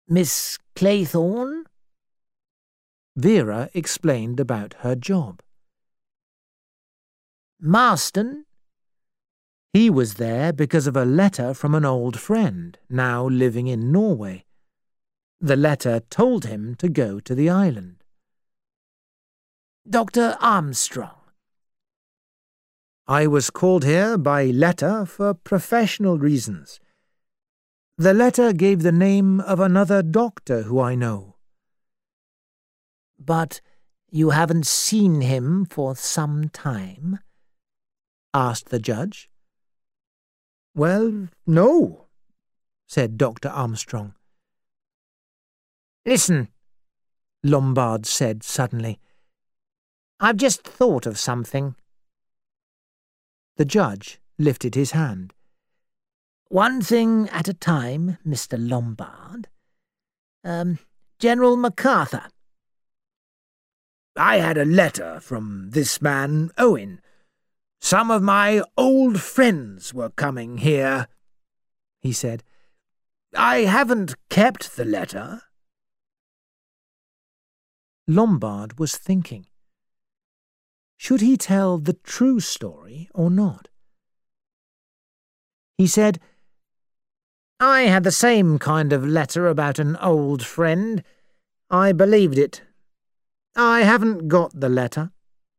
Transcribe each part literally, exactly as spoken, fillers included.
Miss Claythorne?" Vera explained about her job. "Marston?" He was there because of a letter from an old friend, now living in Norway. The letter told him to go to the island. "Doctor Armstrong?" "I was called here by letter for professional reasons. The letter gave the name of another doctor who I know." "But you haven't seen him for some time?" asked the judge. "Well, no," said Doctor Armstrong. "Listen," Lombard said suddenly. "I've just thought of something." The judge lifted his hand. "One thing at a time, Mister Lombard. Um, General MacArthur." "I had a letter from this man Owen. Some of my old friends were coming here," he said. "I haven't kept the letter." Lombard was thinking. Should he tell the true story or not? He said, "I had the same kind of letter about an old friend. I believed it. I haven't got the letter."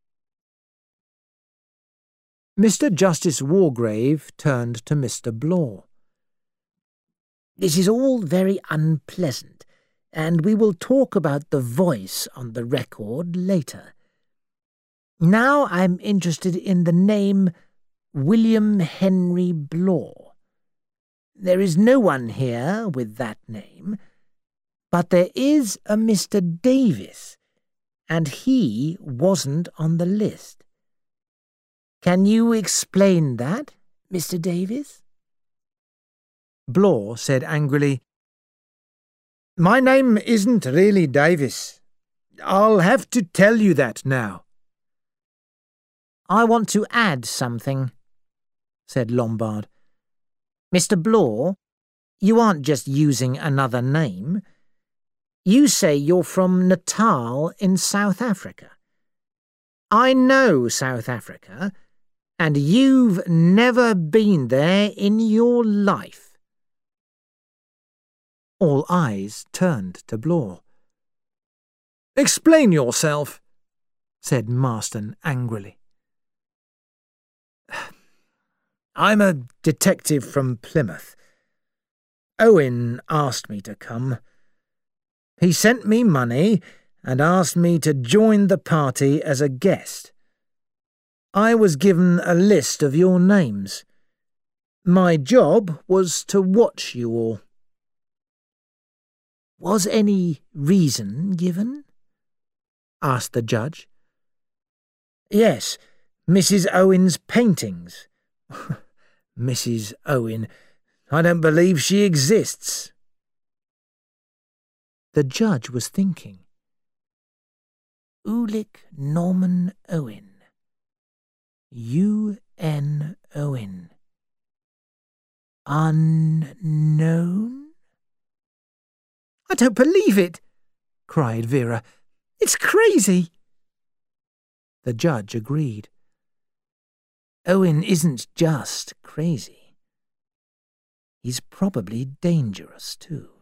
Mister Justice Wargrave turned to Mister Blore. "This is all very unpleasant, and we will talk about the voice on the record later. Now I'm interested in the name William Henry Blore. There is no one here with that name, but there is a Mister Davis, and he wasn't on the list. Can you explain that, Mister Davis?" Blore said angrily, "My name isn't really Davis. I'll have to tell you that now." "I want to add something," said Lombard. "Mister Blore, you aren't just using another name. You say you're from Natal in South Africa. I know South Africa, and you've never been there in your life." All eyes turned to Blore. "Explain yourself," said Marston angrily. "I'm a detective from Plymouth. Owen asked me to come. He sent me money and asked me to join the party as a guest. I was given a list of your names. My job was to watch you all." "Was any reason given?" asked the judge. "Yes, Missus Owen's paintings." "Missus Owen, I don't believe she exists." The judge was thinking. Ulick Norman Owen. U N Owen. Unknown? "I don't believe it," cried Vera. "It's crazy." The judge agreed. Owen isn't just crazy. He's probably dangerous, too.